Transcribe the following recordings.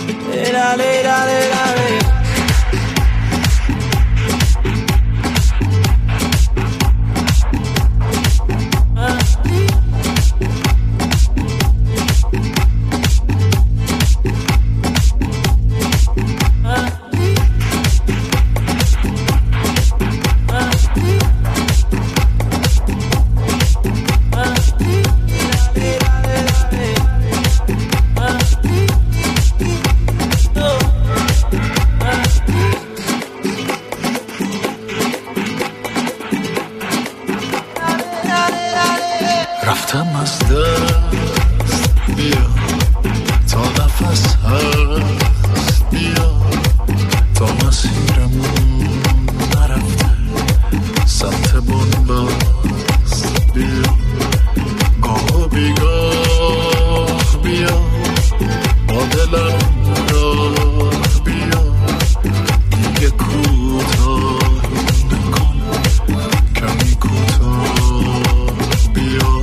رفتم از دست بیا تا نفس هست بیا تا مسیرمون نرفته سمت بنبست بیا گاه و بیگاه بیا با دلم راه بیا دیگه کوتاهی نکن کمی کوتاه بیا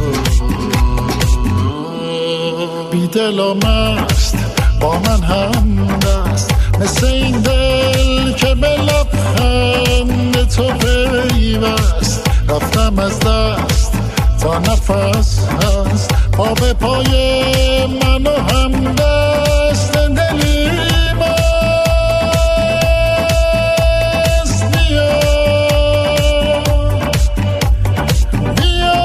بی دل و مست با من هم دست مثل این دل که به لبخند تو پیوست رفتم از دست تا نفس هست پا به پای من و هم دست دلی مست بیا بیا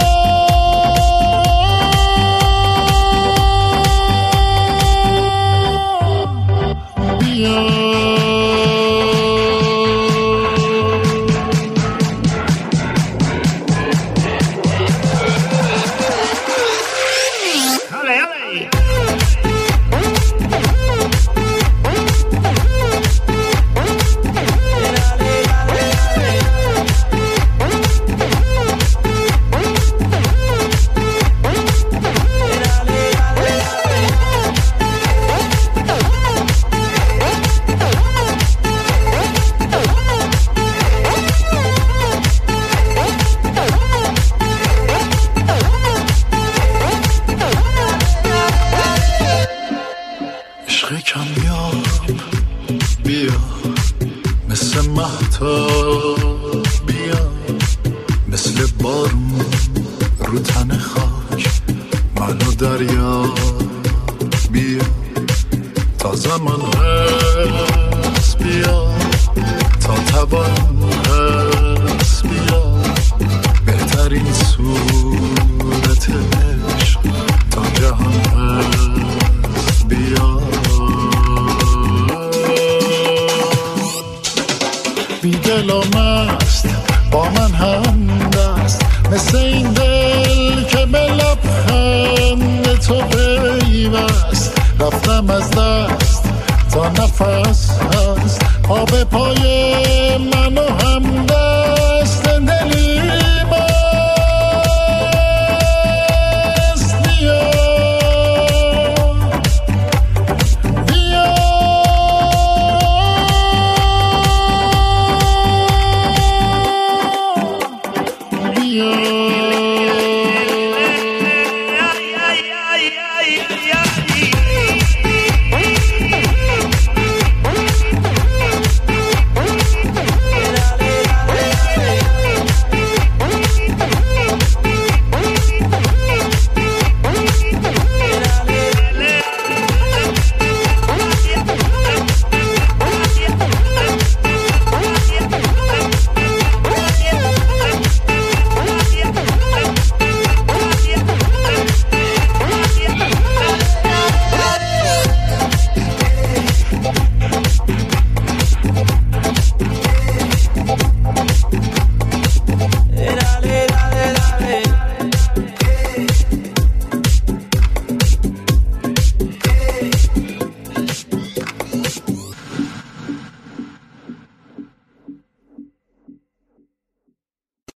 بیا کمیاب بیا مثل مهتاب بیا مثل بارون رو تن خاک منو دریا بیا تا زمان هست بیا تا توان هست بیا بهترین صورت عشق تا جهان هست بیا بی دل و مست با من هم دست مثل این دل که به لبخند تو پیوست رفتم از دست تا نفس هست پا به پای من و هم دست